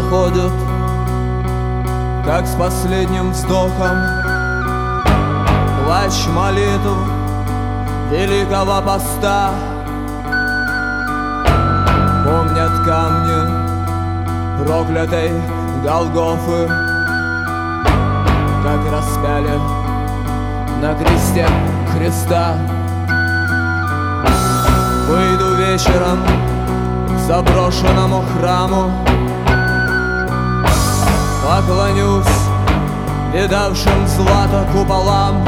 проходят, как с последним вздохом плач молитв великого поста. Помнят камни проклятой Голгофы, как распяли на кресте Христа. Выйду вечером к заброшенному храму, поклонюсь видавшим злато куполам.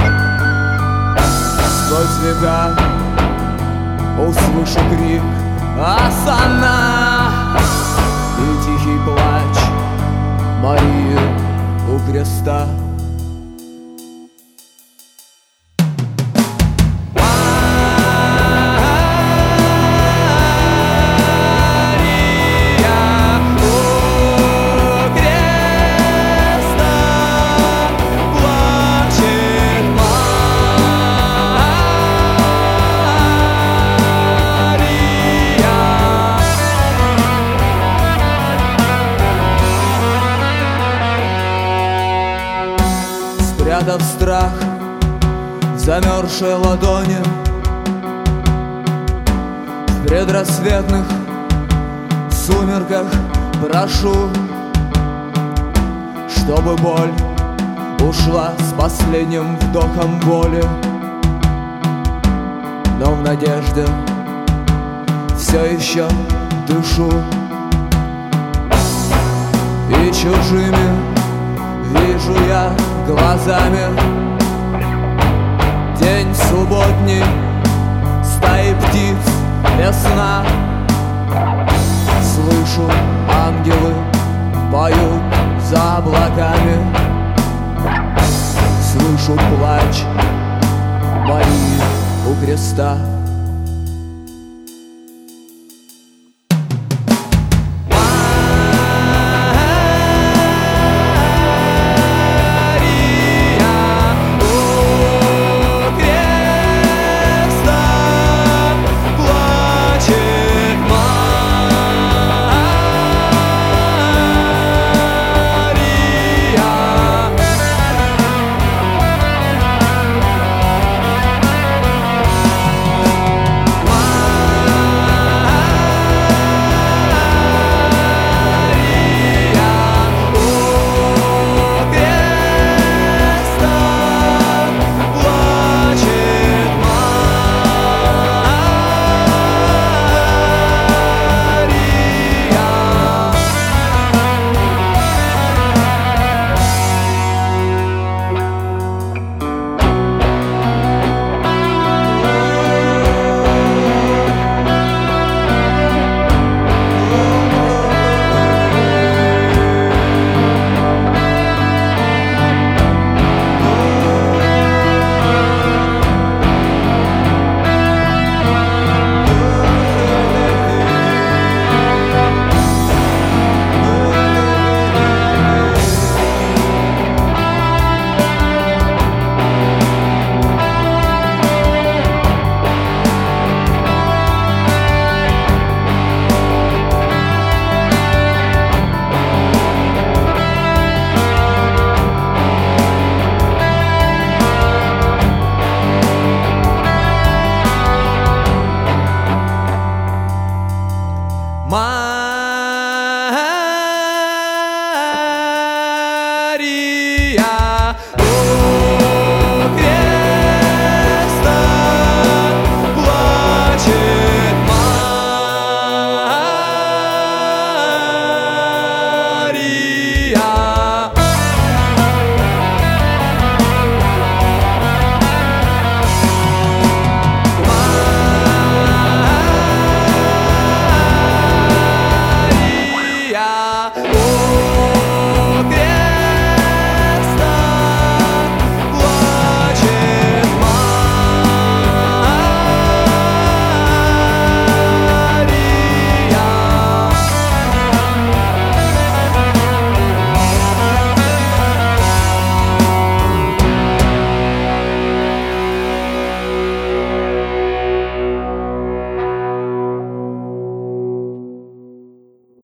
Сквозь века услышу крик «Осанна!» и тихий плач Марии у креста. Спрятав страх в замерзшей ладони, в предрассветных сумерках прошу, чтобы боль ушла с последним вдохом боли. Но в надежде все еще дышу, и чужими вижу я глазами день субботний, стаи птиц весна. Слышу, ангелы поют за облаками, слышу плач Марии у креста.